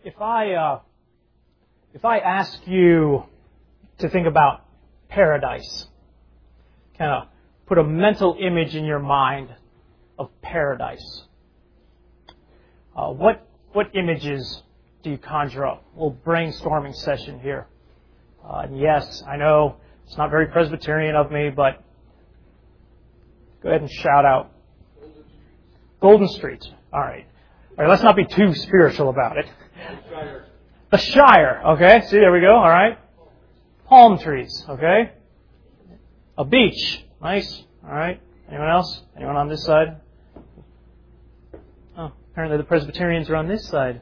If I ask you to think about paradise, kind of put a mental image in your mind of paradise, what images do you conjure up? A little brainstorming session here. And yes, I know it's not very Presbyterian of me, but go ahead and shout out. Golden Street. All right. Let's not be too spiritual about it. The Shire. Okay. See, there we go. All right. Palm trees. Okay. A beach. Nice. All right. Anyone else? Anyone on this side? Oh, apparently the Presbyterians are on this side.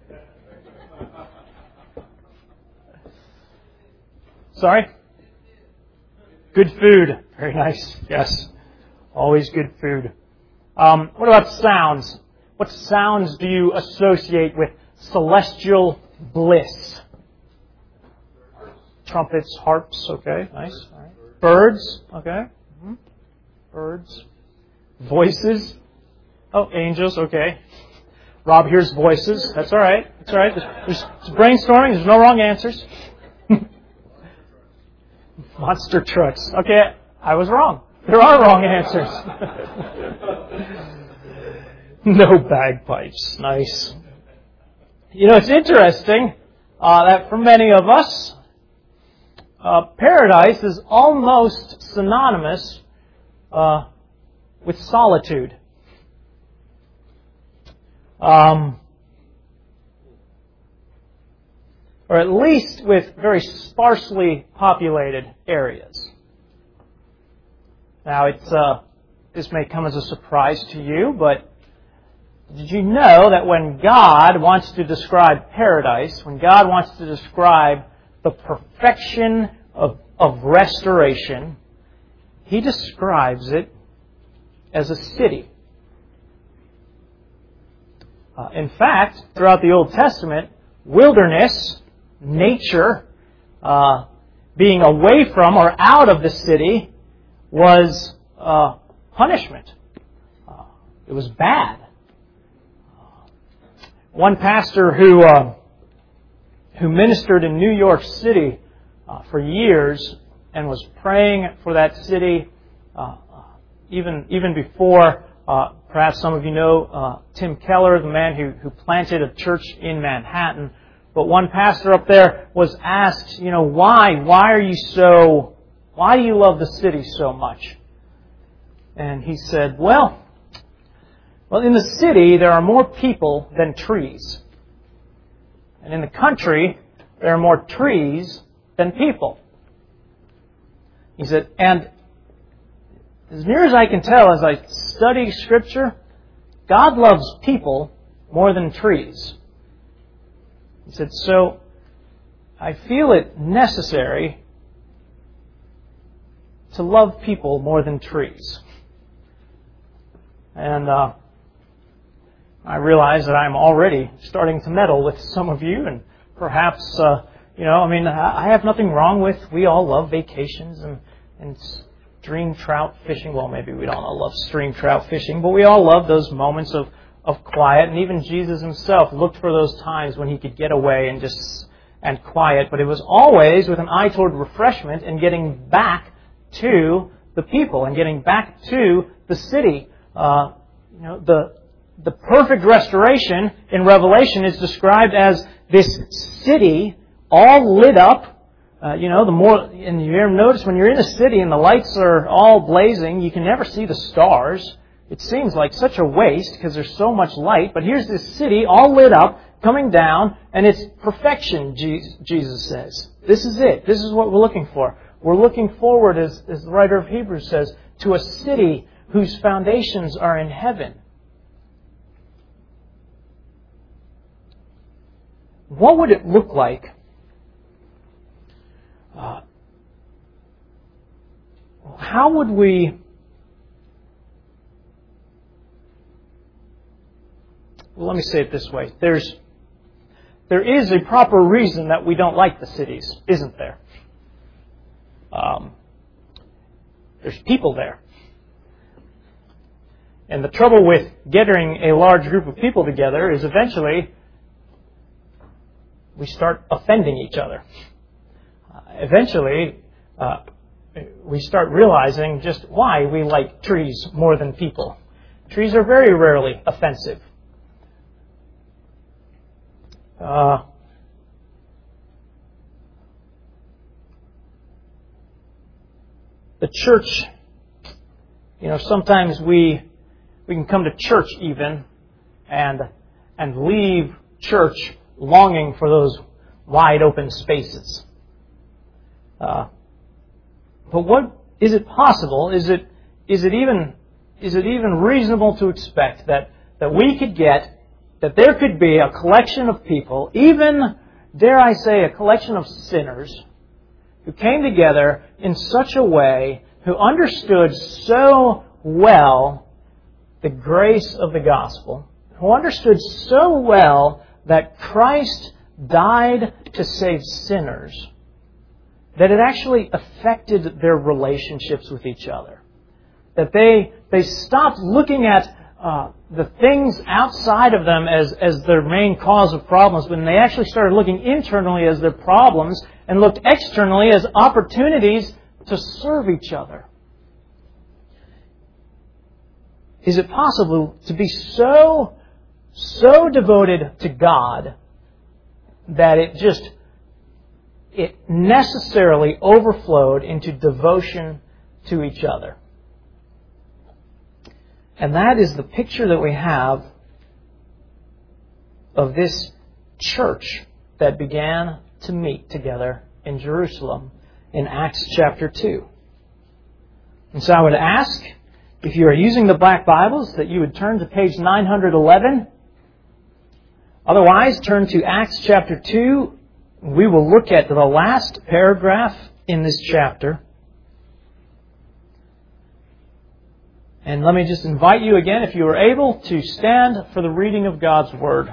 Sorry? Good food. Very nice. Yes. Always good food. What about sounds? What sounds do you associate with celestial bliss? Trumpets, harps, okay, nice. All right. Birds, okay. Mm-hmm. Birds. Voices. Oh, angels, okay. Rob hears voices. That's all right. That's all right. There's brainstorming. There's no wrong answers. Monster trucks. Okay, I was wrong. There are wrong answers. No bagpipes. Nice. You know, it's interesting that for many of us, paradise is almost synonymous with solitude. Or at least with very sparsely populated areas. Now, this may come as a surprise to you, but did you know that when God wants to describe paradise, when God wants to describe the perfection of restoration, He describes it as a city. In fact, throughout the Old Testament, wilderness, nature, being away from or out of the city was punishment. It was bad. One pastor who ministered in New York City for years and was praying for that city even before, perhaps some of you know Tim Keller, the man who planted a church in Manhattan. But one pastor up there was asked, why do you love the city so much? And he said, well, in the city, there are more people than trees. And in the country, there are more trees than people. He said, and as near as I can tell, as I study Scripture, God loves people more than trees. He said, so I feel it necessary to love people more than trees. And I realize that I'm already starting to meddle with some of you, and perhaps, I have nothing wrong with, we all love vacations and stream trout fishing. Well, maybe we don't all love stream trout fishing, but we all love those moments of quiet, and even Jesus Himself looked for those times when He could get away and quiet, but it was always with an eye toward refreshment and getting back to the people and getting back to the city. The perfect restoration in Revelation is described as this city all lit up. And you ever notice when you're in a city and the lights are all blazing, you can never see the stars. It seems like such a waste because there's so much light. But here's this city all lit up, coming down, and it's perfection, Jesus says. This is it. This is what we're looking for. We're looking forward, as the writer of Hebrews says, to a city whose foundations are in heaven. What would it look like how would we... Well, let me say it this way. There is a proper reason that we don't like the cities, isn't there? There's people there. And the trouble with getting a large group of people together is eventually we start offending each other. Eventually, we start realizing just why we like trees more than people. Trees are very rarely offensive. The church, sometimes we can come to church even and leave church longing for those wide open spaces. But what is it possible? Is it even reasonable to expect that we could get, that there could be a collection of people, even, dare I say, a collection of sinners, who came together in such a way, who understood so well the grace of the gospel, who understood so well that Christ died to save sinners, that it actually affected their relationships with each other. That they stopped looking at the things outside of them as their main cause of problems, when they actually started looking internally as their problems and looked externally as opportunities to serve each other. Is it possible to be so devoted to God that it necessarily overflowed into devotion to each other? And that is the picture that we have of this church that began to meet together in Jerusalem in Acts chapter 2. And so I would ask, if you are using the Black Bibles, that you would turn to page 911. Otherwise, turn to Acts chapter 2. We will look at the last paragraph in this chapter. And let me just invite you again, if you are able, to stand for the reading of God's Word.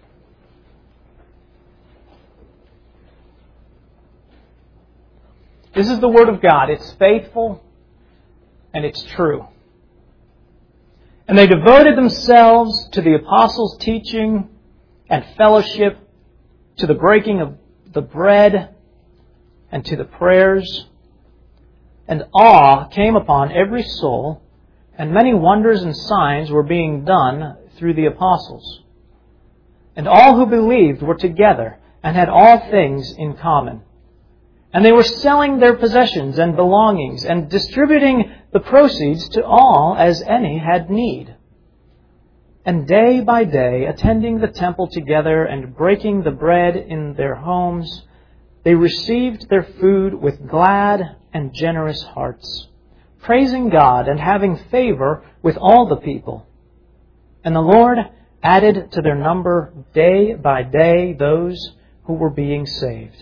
This is the Word of God. It's faithful and it's true. And they devoted themselves to the apostles' teaching and fellowship, to the breaking of the bread and to the prayers. And awe came upon every soul, and many wonders and signs were being done through the apostles. And all who believed were together and had all things in common. And they were selling their possessions and belongings and distributing the proceeds to all as any had need. And day by day, attending the temple together and breaking the bread in their homes, they received their food with glad and generous hearts, praising God and having favor with all the people. And the Lord added to their number day by day those who were being saved.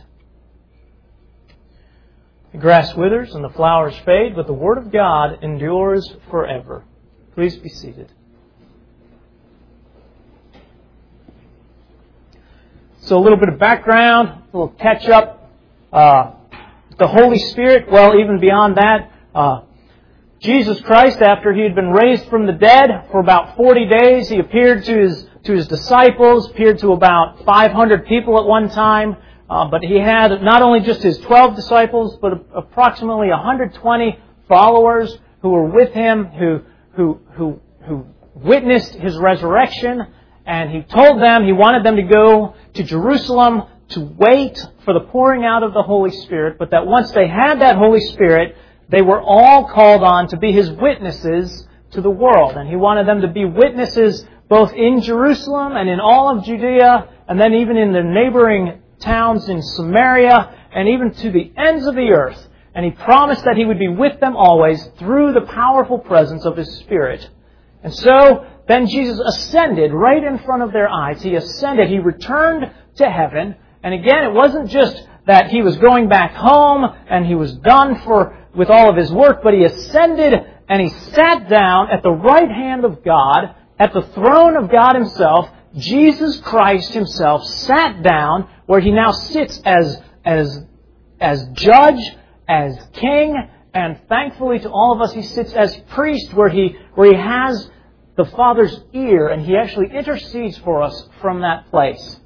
The grass withers and the flowers fade, but the Word of God endures forever. Please be seated. So a little bit of background, a little catch up. The Holy Spirit, well, even beyond that, Jesus Christ, after He had been raised from the dead for about 40 days, He appeared to His disciples, appeared to about 500 people at one time. But He had not only just His 12 disciples, but approximately 120 followers who were with Him, who witnessed His resurrection. And He told them He wanted them to go to Jerusalem to wait for the pouring out of the Holy Spirit, but that once they had that Holy Spirit, they were all called on to be His witnesses to the world. And He wanted them to be witnesses both in Jerusalem and in all of Judea, and then even in the neighboring towns in Samaria, and even to the ends of the earth. And He promised that He would be with them always through the powerful presence of His Spirit. And so, then Jesus ascended right in front of their eyes. He ascended. He returned to heaven. And again, it wasn't just that He was going back home and He was done with all of His work, but He ascended and He sat down at the right hand of God, at the throne of God Himself. Jesus Christ Himself sat down where He now sits as judge, as king, and thankfully to all of us, He sits as priest where He has the Father's ear, and He actually intercedes for us from that place.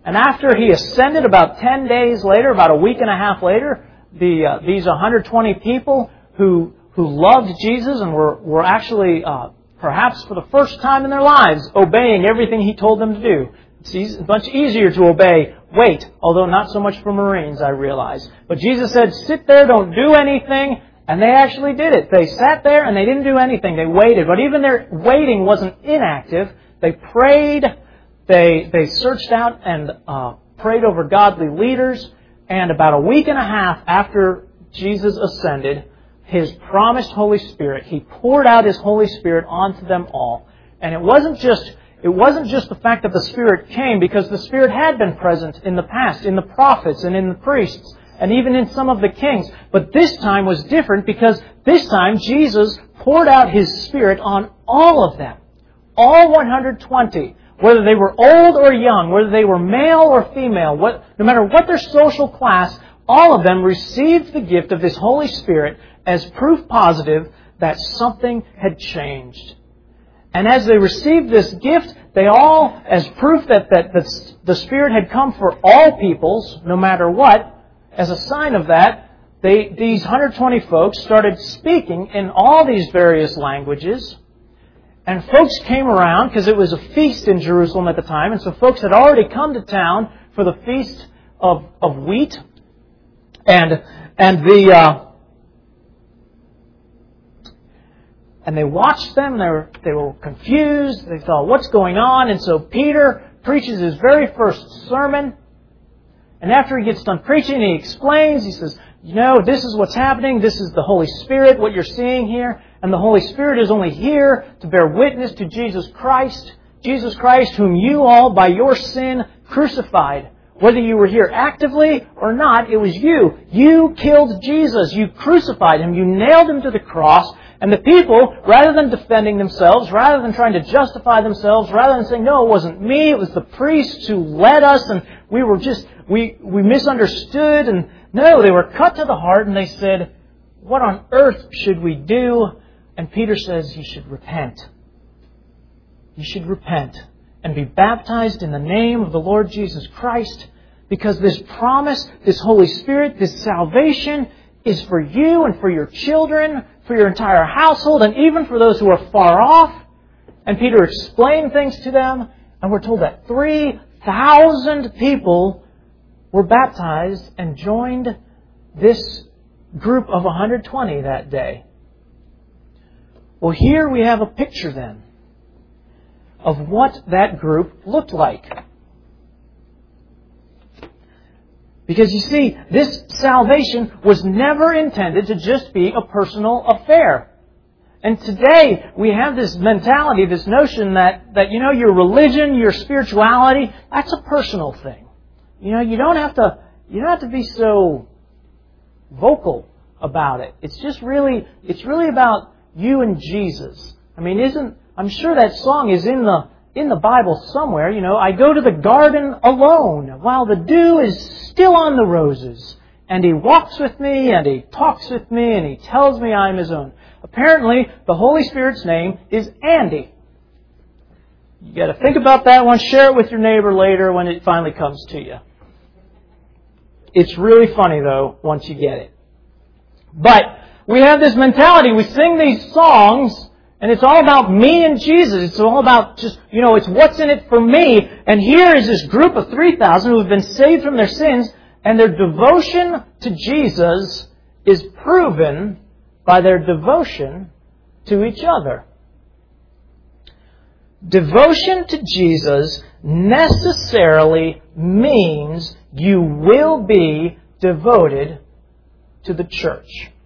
And after He ascended, about 10 days later, about a week and a half later, these 120 people who loved Jesus and were actually, perhaps for the first time in their lives, obeying everything He told them to do. It's much easier to obey wait, although not so much for Marines, I realize. But Jesus said, sit there, don't do anything. And they actually did it. They sat there and they didn't do anything. They waited. But even their waiting wasn't inactive. They prayed. They searched out and prayed over godly leaders. And about a week and a half after Jesus ascended, His promised Holy Spirit, He poured out His Holy Spirit onto them all. And it wasn't just the fact that the Spirit came, because the Spirit had been present in the past, in the prophets and in the priests, and even in some of the kings. But this time was different, because this time Jesus poured out His Spirit on all of them. All 120. Whether they were old or young, whether they were male or female, no matter what their social class, all of them received the gift of this Holy Spirit as proof positive that something had changed. And as they received this gift, they all, as proof that the Spirit had come for all peoples, no matter what, as a sign of that, these 120 folks started speaking in all these various languages. And folks came around, because it was a feast in Jerusalem at the time, and so folks had already come to town for the Feast of Wheat. And they watched them, they were confused, they thought, what's going on? And so Peter preaches his very first sermon, and after he gets done preaching, he explains, he says, this is what's happening, this is the Holy Spirit, what you're seeing here, and the Holy Spirit is only here to bear witness to Jesus Christ, whom you all, by your sin, crucified. Whether you were here actively or not, it was you. You killed Jesus. You crucified Him. You nailed Him to the cross. And the people, rather than defending themselves, rather than trying to justify themselves, rather than saying, no, it wasn't me, it was the priests who led us, and we misunderstood, and no, they were cut to the heart, and they said, what on earth should we do? And Peter says, you should repent. You should repent and be baptized in the name of the Lord Jesus Christ, because this promise, this Holy Spirit, this salvation is for you and for your children, for your entire household, and even for those who are far off. And Peter explained things to them, and we're told that 3,000 people were baptized and joined this group of 120 that day. Well, here we have a picture then of what that group looked like. Because you see, this salvation was never intended to just be a personal affair. And today we have this mentality, this notion that your religion, your spirituality, that's a personal thing. You don't have to be so vocal about it. It's really about you and Jesus. I'm sure that song is in the Bible somewhere. I go to the garden alone while the dew is still on the roses. And He walks with me and He talks with me and He tells me I'm His own. Apparently, the Holy Spirit's name is Andy. You got to think about that one. Share it with your neighbor later when it finally comes to you. It's really funny, though, once you get it. But we have this mentality. We sing these songs, and it's all about me and Jesus. It's all about just, it's what's in it for me. And here is this group of 3,000 who have been saved from their sins, and their devotion to Jesus is proven by their devotion to each other. Devotion to Jesus necessarily means you will be devoted to the church.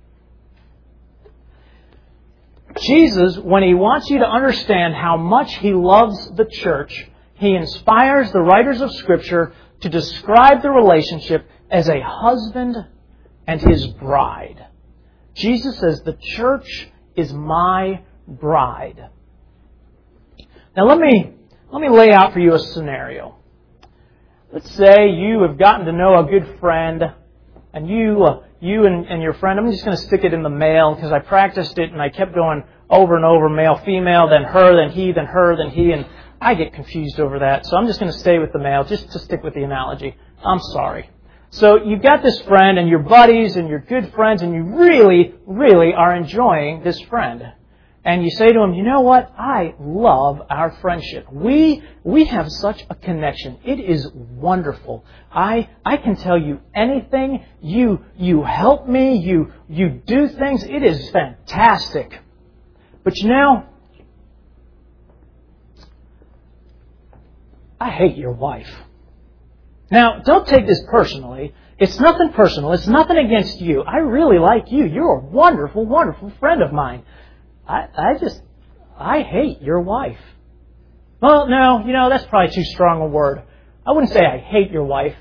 Jesus, when He wants you to understand how much He loves the church, He inspires the writers of Scripture to describe the relationship as a husband and his bride. Jesus says, the church is my bride. Now let me lay out for you a scenario. Let's say you have gotten to know a good friend, and you and your friend, I'm just going to stick it in the male because I practiced it and I kept going over and over, male, female, then her, then he, then her, then he. And I get confused over that, so I'm just going to stay with the male, just to stick with the analogy. I'm sorry. So you've got this friend and your buddies and your good friends, and you really, really are enjoying this friend. And you say to him, you know what? I love our friendship. We have such a connection. It is wonderful. I can tell you anything. You help me. You do things. It is fantastic. But you know, I hate your wife. Now, don't take this personally. It's nothing personal. It's nothing against you. I really like you. You're a wonderful, wonderful friend of mine. I hate your wife. Well, no, you know, that's probably too strong a word. I wouldn't say I hate your wife.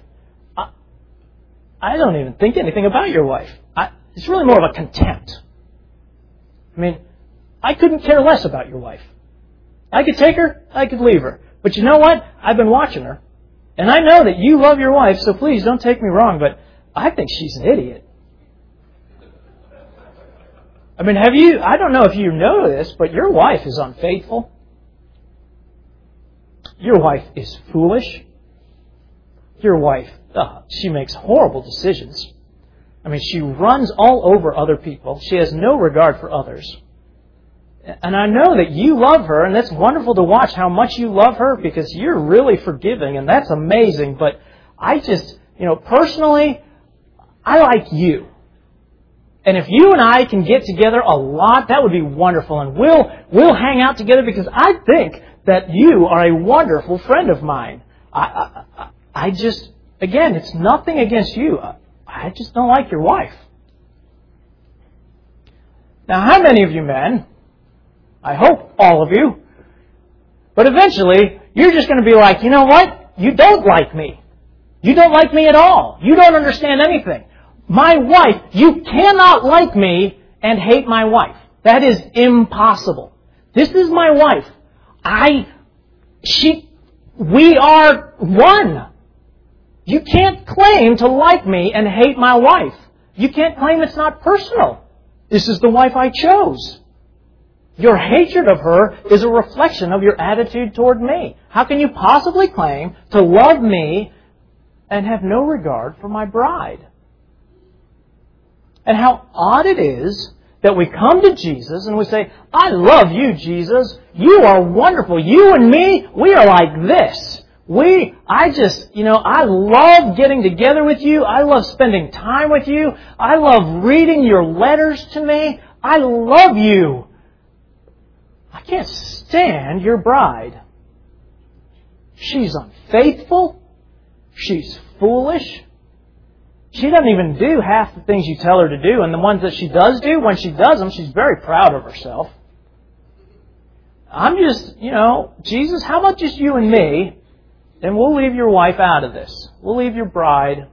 I don't even think anything about your wife. It's really more of a contempt. I mean, I couldn't care less about your wife. I could take her, I could leave her. But you know what? I've been watching her. And I know that you love your wife, so please don't take me wrong, but I think she's an idiot. I mean, I don't know if you know this, but your wife is unfaithful. Your wife is foolish. Your wife, she makes horrible decisions. I mean, she runs all over other people. She has no regard for others. And I know that you love her, and that's wonderful to watch how much you love her because you're really forgiving, and that's amazing. But I just, personally, I like you. And if you and I can get together a lot, that would be wonderful. And we'll hang out together because I think that you are a wonderful friend of mine. I just, again, it's nothing against you. I just don't like your wife. Now, how many of you men, I hope all of you, but eventually you're just going to be like, you know what? You don't like me. You don't like me at all. You don't understand anything. My wife, you cannot like me and hate my wife. That is impossible. This is my wife. We are one. You can't claim to like me and hate my wife. You can't claim it's not personal. This is the wife I chose. Your hatred of her is a reflection of your attitude toward me. How can you possibly claim to love me and have no regard for my bride? And how odd it is that we come to Jesus and we say, I love you, Jesus. You are wonderful. You and me, we are like this. I love getting together with you. I love spending time with you. I love reading your letters to me. I love you. I can't stand your bride. She's unfaithful. She's foolish. She doesn't even do half the things you tell her to do. And the ones that she does do, when she does them, she's very proud of herself. I'm just, Jesus, how about just you and me? Then we'll leave your wife out of this. We'll leave your bride.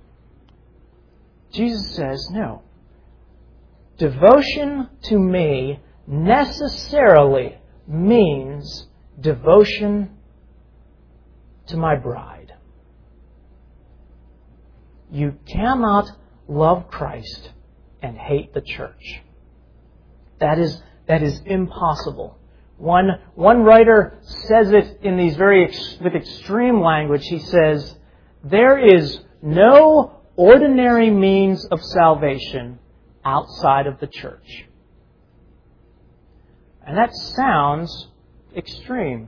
Jesus says, no. Devotion to me necessarily means devotion to my bride. You cannot love Christ and hate the church. That is impossible. One writer says it in these with extreme language. He says, there is no ordinary means of salvation outside of the church. And that sounds extreme.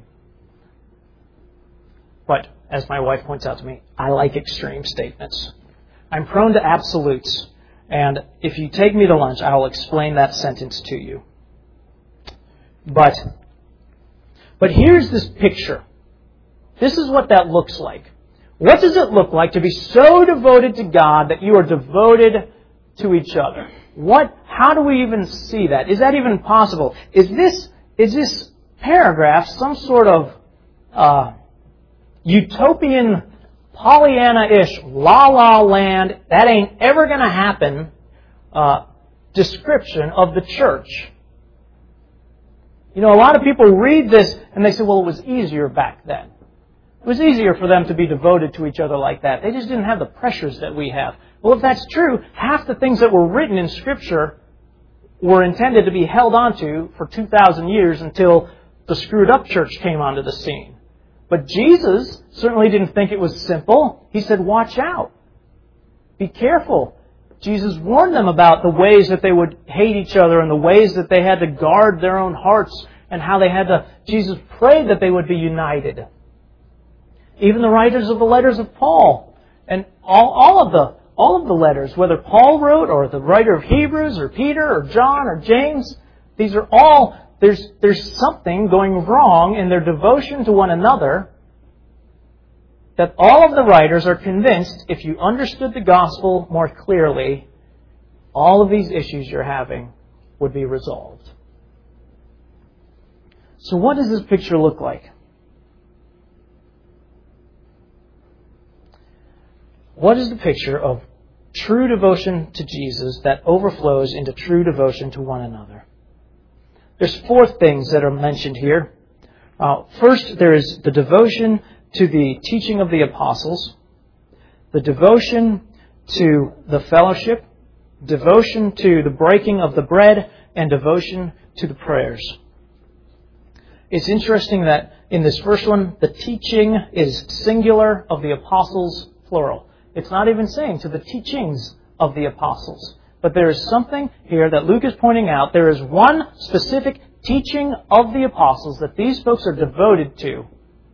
But, as my wife points out to me, I like extreme statements. I'm prone to absolutes. And if you take me to lunch, I will explain that sentence to you. But here's this picture. This is what that looks like. What does it look like to be so devoted to God that you are devoted to each other? How do we even see that? Is that even possible? Is this paragraph some sort of utopian, Pollyanna-ish, la-la land, that ain't ever going to happen description of the church? A lot of people read this and they say, well, it was easier back then. It was easier for them to be devoted to each other like that. They just didn't have the pressures that we have. Well, if that's true, half the things that were written in Scripture were intended to be held onto for 2,000 years until the screwed up church came onto the scene. But Jesus certainly didn't think it was simple. He said, watch out. Be careful. Jesus warned them about the ways that they would hate each other and the ways that they had to guard their own hearts and how they had to, Jesus prayed that they would be united. Even the writers of the letters of Paul and all of the letters, whether Paul wrote or the writer of Hebrews or Peter or John or James, these are all, there's something going wrong in their devotion to one another that all of the writers are convinced if you understood the gospel more clearly, all of these issues you're having would be resolved. So what does this picture look like? What is the picture of true devotion to Jesus that overflows into true devotion to one another? There's 4 things that are mentioned here. First, there is the devotion to the teaching of the apostles, the devotion to the fellowship, devotion to the breaking of the bread, and devotion to the prayers. It's interesting that in this first one, the teaching is singular, of the apostles, plural. It's not even saying to the teachings of the apostles. But there is something here that Luke is pointing out. There is one specific teaching of the apostles that these folks are devoted to,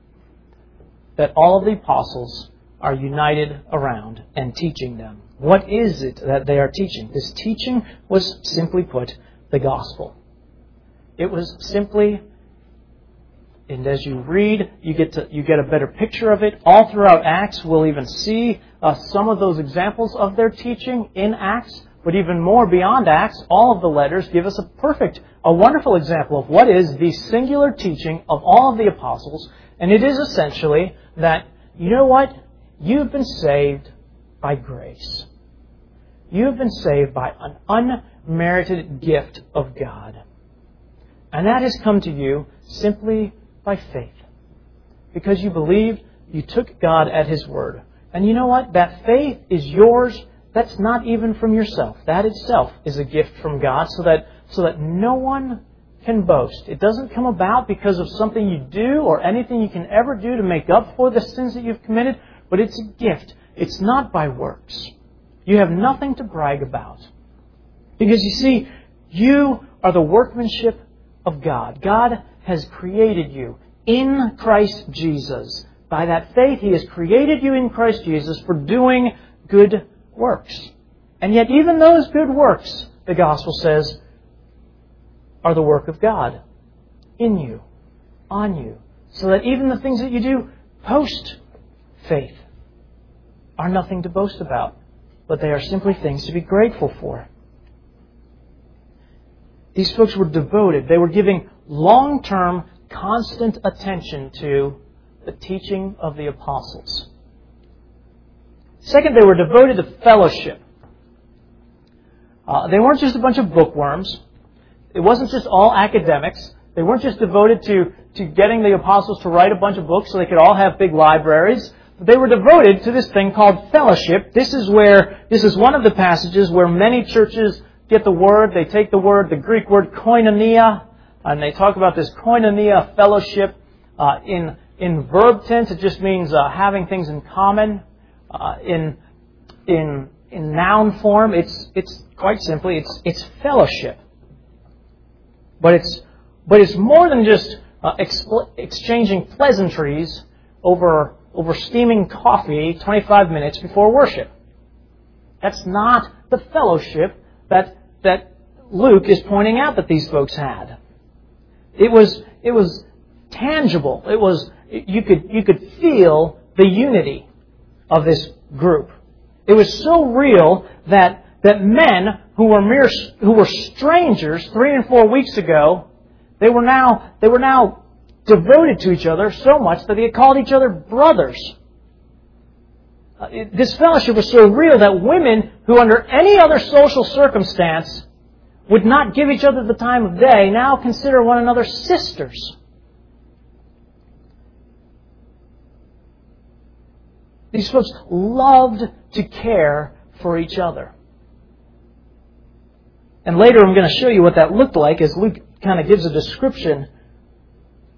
that all of the apostles are united around and teaching them. What is it that they are teaching? This teaching was, simply put, the gospel. It was simply, and as you read, you get a better picture of it. All throughout Acts, we'll even see some of those examples of their teaching in Acts. But even more beyond Acts, all of the letters give us a wonderful example of what is the singular teaching of all of the apostles. And it is essentially that, you know what? You've been saved by grace. You've been saved by an unmerited gift of God. And that has come to you simply by faith. Because you believed, you took God at His word. And you know what? That faith is yours. That's not even from yourself. That itself is a gift from God so that no one can boast. It doesn't come about because of something you do or anything you can ever do to make up for the sins that you've committed, but it's a gift. It's not by works. You have nothing to brag about. Because you see, you are the workmanship of God. God has created you in Christ Jesus. By that faith, He has created you in Christ Jesus for doing good works. And yet even those good works, the gospel says, are the work of God in you, on you. So that even the things that you do post-faith are nothing to boast about, but they are simply things to be grateful for. These folks were devoted. They were giving long-term, constant attention to the teaching of the apostles. Second, they were devoted to fellowship. They weren't just a bunch of bookworms. It wasn't just all academics. They weren't just devoted to getting the apostles to write a bunch of books so they could all have big libraries. They were devoted to this thing called fellowship. This is one of the passages where many churches get the word. They take the word, the Greek word koinonia, and they talk about this koinonia fellowship. In verb tense, it just means having things in common. In noun form, it's quite simply it's fellowship. But it's more than just exchanging pleasantries over steaming coffee 25 minutes before worship. That's not the fellowship that Luke is pointing out that these folks had. It was tangible. You could feel the unity of this group. It was so real that men who were strangers 3 and 4 weeks ago, they were now devoted to each other so much that they called each other brothers. This fellowship was so real that women who under any other social circumstance would not give each other the time of day now consider one another sisters. These folks loved to care for each other. And later I'm going to show you what that looked like as Luke kind of gives a description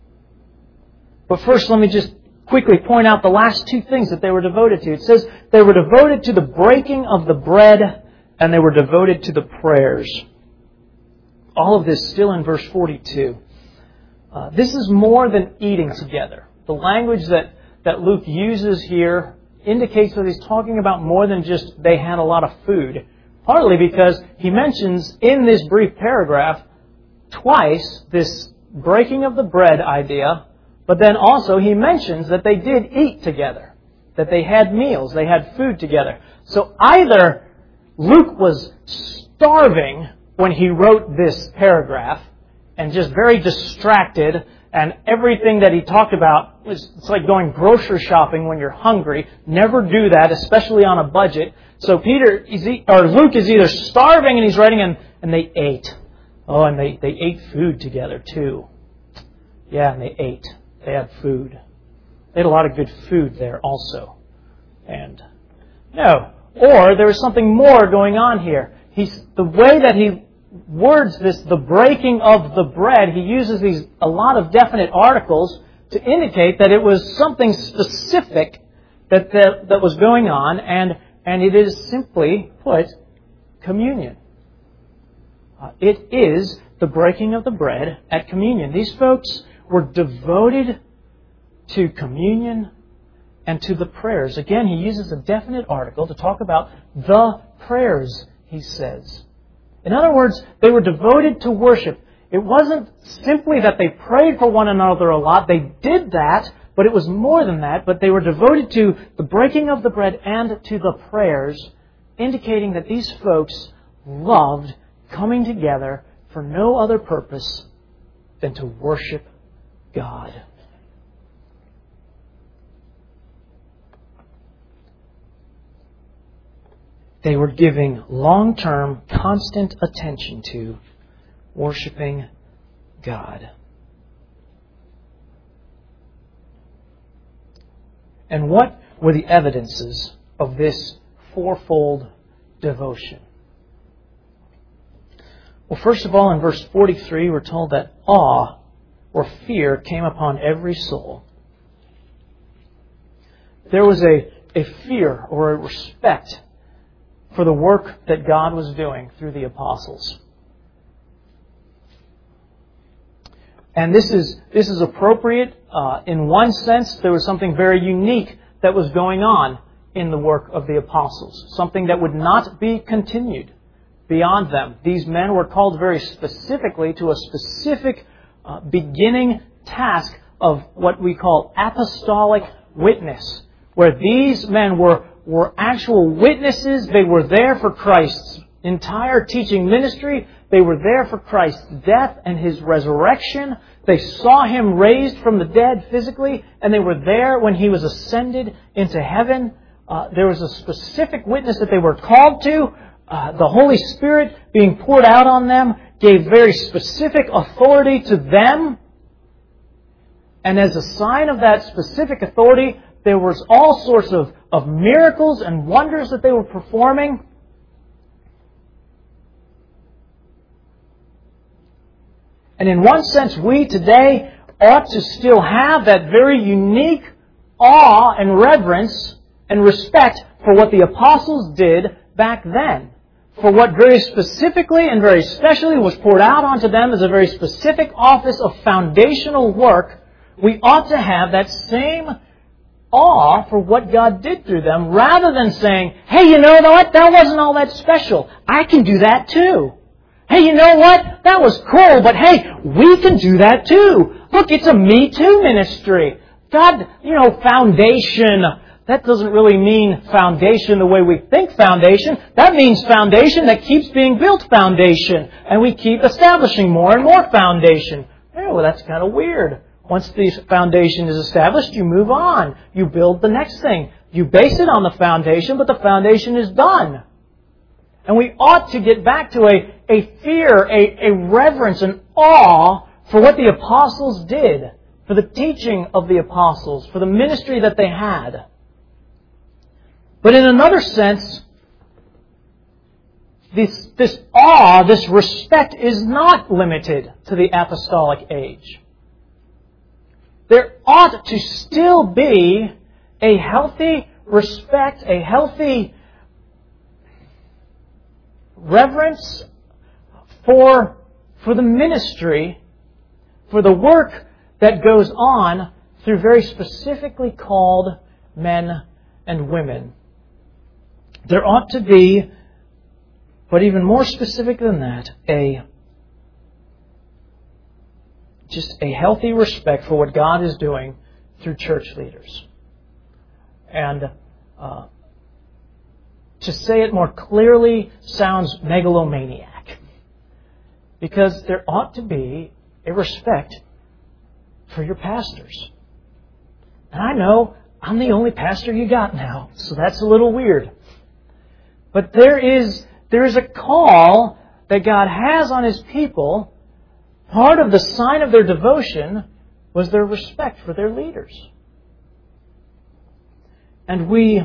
But first, let me just quickly point out the last two things that they were devoted to. It says they were devoted to the breaking of the bread and they were devoted to the prayers. All of this still in verse 42. This is more than eating together. The language that Luke uses here indicates that he's talking about more than just they had a lot of food. Partly because he mentions in this brief paragraph twice this breaking of the bread idea, but then also he mentions that they did eat together, that they had meals, they had food together. So either Luke was starving when he wrote this paragraph and just very distracted, and everything that he talked about was, it's like going grocery shopping when you're hungry. Never do that, especially on a budget. So Luke is either starving and he's writing, and they ate. Oh, and they ate food together too. Yeah, and they ate. They had food. They had a lot of good food there also. And no. Or there was something more going on here. The way that he words this, the breaking of the bread, he uses a lot of definite articles to indicate that it was something specific that was going on, and it is simply put, communion. It is the breaking of the bread at communion. These folks were devoted to communion and to the prayers. Again, he uses a definite article to talk about the prayers, he says. In other words, they were devoted to worship. It wasn't simply that they prayed for one another a lot. They did that, but it was more than that. But they were devoted to the breaking of the bread and to the prayers, indicating that these folks loved coming together for no other purpose than to worship God. They were giving long-term, constant attention to worshiping God. And what were the evidences of this fourfold devotion? Well, first of all, in verse 43, we're told that awe or fear came upon every soul. There was a fear or a respect for the work that God was doing through the apostles. And this is appropriate. In one sense, there was something very unique that was going on in the work of the apostles. Something that would not be continued beyond them. These men were called very specifically to a specific beginning task of what we call apostolic witness, where these men were actual witnesses. They were there for Christ's entire teaching ministry. They were there for Christ's death and His resurrection. They saw Him raised from the dead physically, and they were there when He was ascended into heaven. There was a specific witness that they were called to. The Holy Spirit being poured out on them gave very specific authority to them. And as a sign of that specific authority, there was all sorts of miracles and wonders that they were performing. And in one sense, we today ought to still have that very unique awe and reverence and respect for what the apostles did back then. For what very specifically and very specially was poured out onto them as a very specific office of foundational work, we ought to have that same awe for what God did through them, rather than saying, hey, you know what? That wasn't all that special. I can do that too. Hey, you know what? That was cool, but hey, we can do that too. Look, it's a Me Too ministry. God, foundation. That doesn't really mean foundation the way we think foundation. That means foundation that keeps being built foundation. And we keep establishing more and more foundation. Oh, well, that's kind of weird. Once the foundation is established, you move on. You build the next thing. You base it on the foundation, but the foundation is done. And we ought to get back to a fear, a reverence, an awe for what the apostles did, for the teaching of the apostles, for the ministry that they had. But in another sense, this awe, this respect is not limited to the apostolic age. there ought to still be a healthy respect, a healthy reverence for the ministry, for the work that goes on through very specifically called men and women. There ought to be, but even more specific than that, just a healthy respect for what God is doing through church leaders. And to say it more clearly sounds megalomaniac, because there ought to be a respect for your pastors. And I know I'm the only pastor you got now, so that's a little weird. But there is a call that God has on His people. Part of the sign of their devotion was their respect for their leaders. And we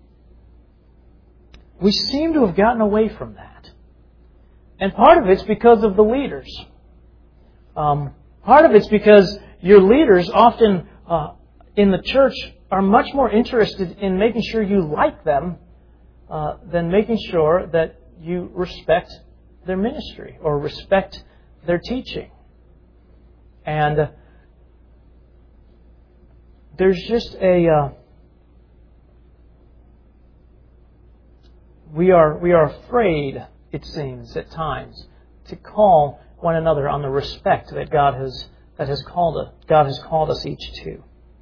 seem to have gotten away from that. And part of it's because of the leaders. Part of it's because your leaders often in the church are much more interested in making sure you like them than making sure that you respect their ministry or respect their teaching. And there's just we are afraid, it seems, at times, to call one another on the respect that God has called us each to.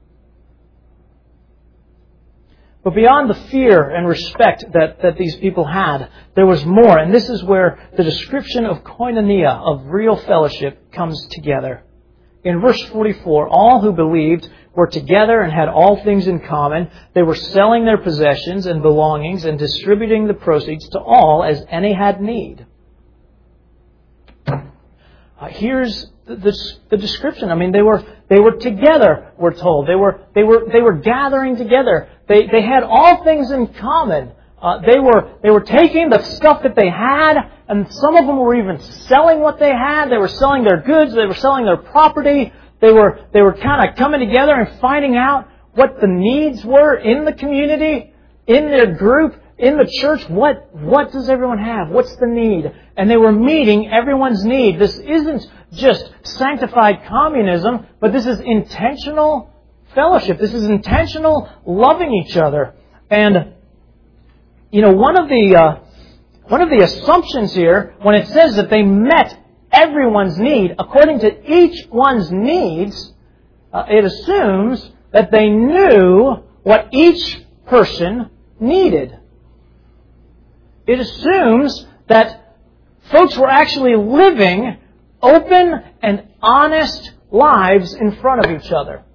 But beyond the fear and respect that these people had, there was more. And this is where the description of koinonia, of real fellowship, comes together. In verse 44, all who believed were together and had all things in common. They were selling their possessions and belongings and distributing the proceeds to all as any had need. Here's the description. I mean, they were together, we're told. They were gathering together. They had all things in common. They were taking the stuff that they had, and some of them were even selling what they had. They were selling their goods. They were selling their property. They were kind of coming together and finding out what the needs were in the community, in their group, in the church. What does everyone have? What's the need? And they were meeting everyone's need. This isn't just sanctified communism, but this is intentional fellowship. This is intentional loving each other. And one of the assumptions here, when it says that they met everyone's need, according to each one's needs, it assumes that they knew what each person needed. It assumes that folks were actually living open and honest lives in front of each other.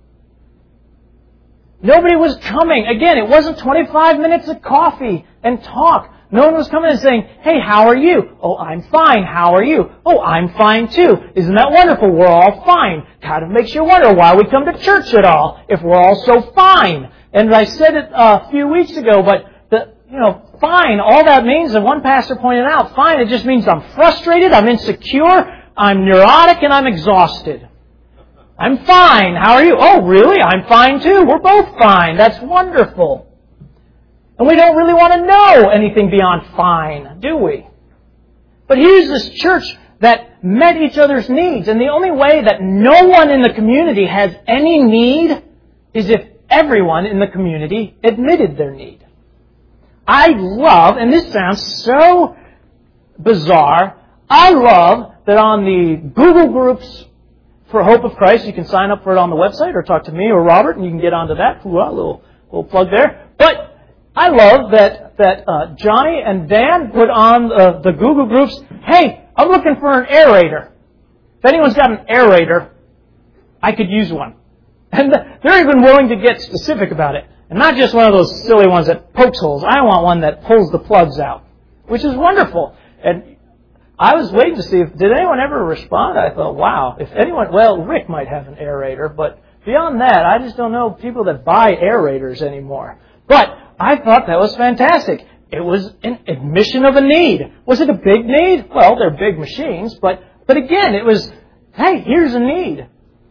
Nobody was coming. Again, it wasn't 25 minutes of coffee and talk. No one was coming and saying, hey, how are you? Oh, I'm fine. How are you? Oh, I'm fine too. Isn't that wonderful? We're all fine. Kind of makes you wonder why we come to church at all if we're all so fine. And I said it a few weeks ago, but fine, all that means, and one pastor pointed out, fine, it just means I'm frustrated, I'm insecure, I'm neurotic, and I'm exhausted. I'm fine. How are you? Oh, really? I'm fine too. We're both fine. That's wonderful. And we don't really want to know anything beyond fine, do we? But here's this church that met each other's needs. And the only way that no one in the community has any need is if everyone in the community admitted their need. I love, and this sounds so bizarre, I love that on the Google Groups for Hope of Christ, you can sign up for it on the website or talk to me or Robert and you can get onto that. Ooh, a little plug there. But I love that Johnny and Dan put on the Google Groups, hey, I'm looking for an aerator. If anyone's got an aerator, I could use one. And they're even willing to get specific about it. And not just one of those silly ones that pokes holes. I want one that pulls the plugs out, which is wonderful. And I was waiting to see did anyone ever respond? I thought, wow, if anyone, well, Rick might have an aerator, but beyond that, I just don't know people that buy aerators anymore. But I thought that was fantastic. It was an admission of a need. Was it a big need? Well, they're big machines, but again, it was, hey, here's a need.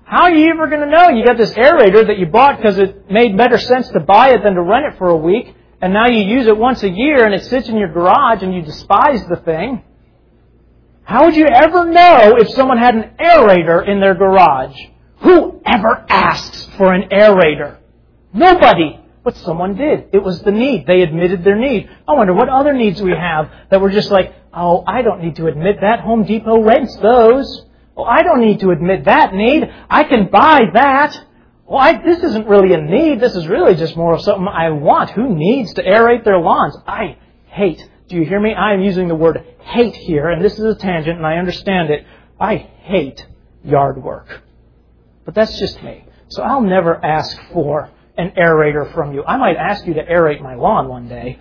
How are you ever going to know? You got this aerator that you bought because it made better sense to buy it than to rent it for a week, and now you use it once a year and it sits in your garage and you despise the thing. How would you ever know if someone had an aerator in their garage? Who ever asks for an aerator? Nobody. But someone did. It was the need. They admitted their need. I wonder what other needs we have that we're just like, oh, I don't need to admit that. Home Depot rents those. Oh, I don't need to admit that need. I can buy that. Well, this isn't really a need. This is really just more of something I want. Who needs to aerate their lawns? I hate. Do you hear me? I am using the word hate here, and this is a tangent, and I understand it. I hate yard work. But that's just me. So I'll never ask for an aerator from you. I might ask you to aerate my lawn one day,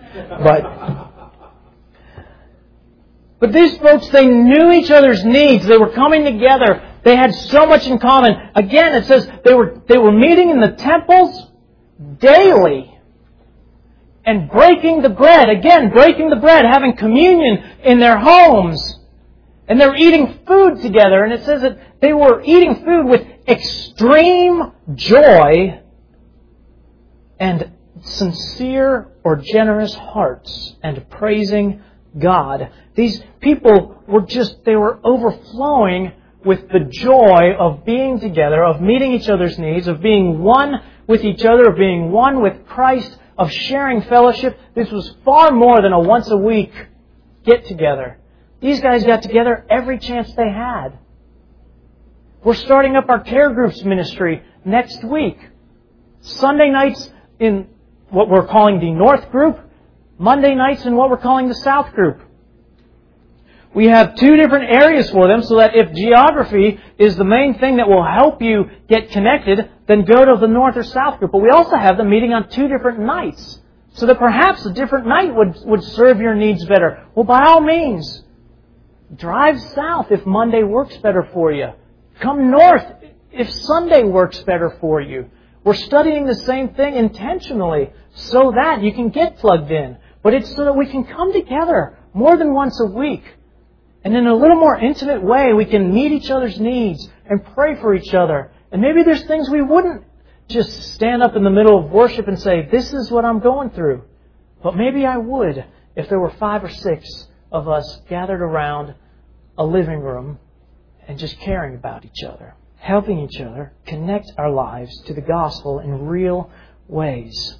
but these folks, they knew each other's needs. They were coming together. They had so much in common. Again, it says they were meeting in the temples daily and breaking the bread. Again, breaking the bread, having communion in their homes. And they were eating food together. And it says that they were eating food with extreme joy and sincere or generous hearts and praising God. These people they were overflowing with the joy of being together, of meeting each other's needs, of being one with each other, of being one with Christ, of sharing fellowship. This was far more than a once a week get together. These guys got together every chance they had. We're starting up our care groups ministry next week. Sunday nights in what we're calling the North group, Monday nights in what we're calling the South group. We have 2 different areas for them so that if geography is the main thing that will help you get connected, then go to the North or South group. But we also have them meeting on 2 different nights so that perhaps a different night would serve your needs better. Well, by all means, drive south if Monday works better for you. Come north if Sunday works better for you. We're studying the same thing intentionally so that you can get plugged in. But it's so that we can come together more than once a week. And in a little more intimate way, we can meet each other's needs and pray for each other. And maybe there's things we wouldn't just stand up in the middle of worship and say, this is what I'm going through. But maybe I would if there were 5 or 6 of us gathered around a living room and just caring about each other, helping each other connect our lives to the gospel in real ways.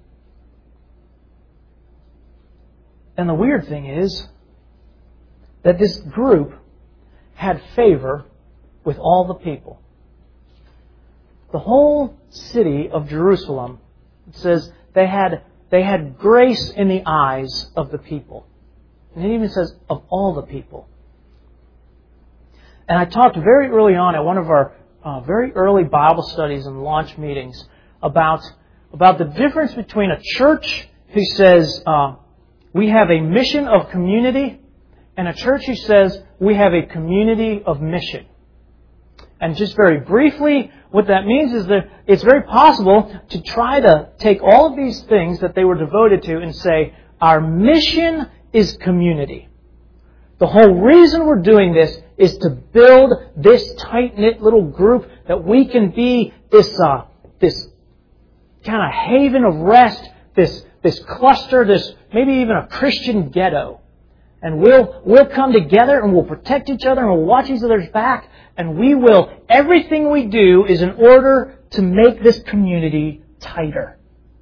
And the weird thing is that this group had favor with all the people. The whole city of Jerusalem, it says, they had grace in the eyes of the people. And it even says, of all the people. And I talked very early on at one of our very early Bible studies and launch meetings about the difference between a church who says, we have a mission of community, and a church who says, we have a community of mission. And just very briefly, what that means is that it's very possible to try to take all of these things that they were devoted to and say, our mission is community. The whole reason we're doing this is to build this tight-knit little group that we can be this kind of haven of rest, this cluster, this maybe even a Christian ghetto. And we'll come together and we'll protect each other and we'll watch each other's back, and everything we do is in order to make this community tighter.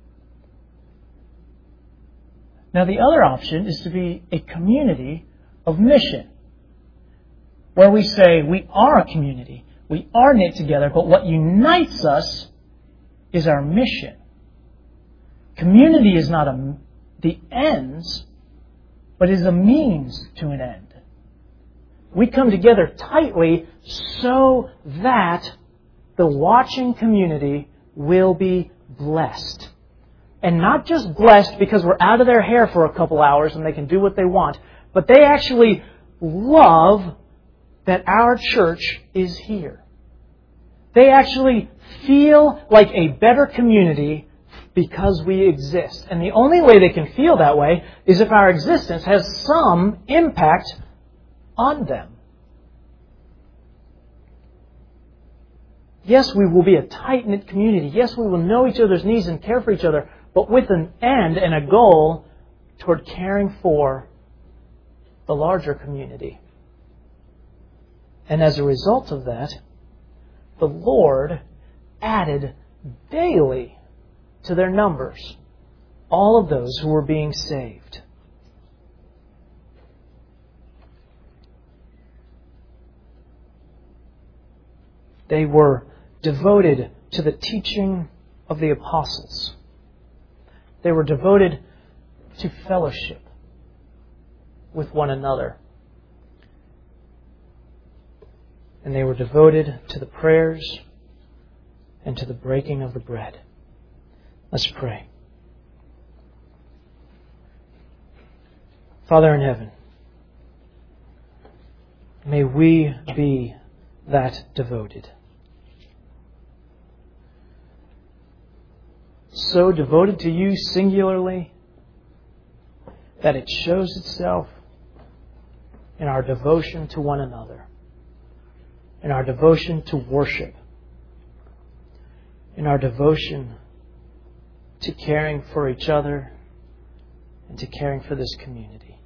Now the other option is to be a community of mission, where we say we are a community, we are knit together, but what unites us is our mission. Community is not the ends, but is a means to an end. We come together tightly so that the watching community will be blessed. And not just blessed because we're out of their hair for a couple hours and they can do what they want, but they actually love that our church is here. They actually feel like a better community because we exist. And the only way they can feel that way is if our existence has some impact on them. Yes, we will be a tight-knit community. Yes, we will know each other's needs and care for each other, but with an end and a goal toward caring for the larger community. And as a result of that, the Lord added daily to their numbers all of those who were being saved. They were devoted to the teaching of the apostles. They were devoted to fellowship with one another. And they were devoted to the prayers and to the breaking of the bread. Let's pray. Father in heaven, may we be that devoted. So devoted to you singularly that it shows itself in our devotion to one another, in our devotion to worship, in our devotion to caring for each other and to caring for this community.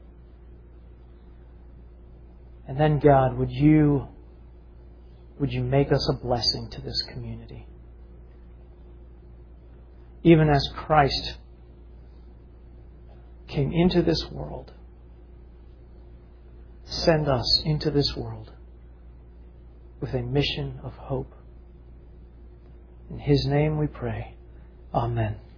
And then, God, would you make us a blessing to this community? Even as Christ came into this world, send us into this world with a mission of hope. In His name we pray. Amen.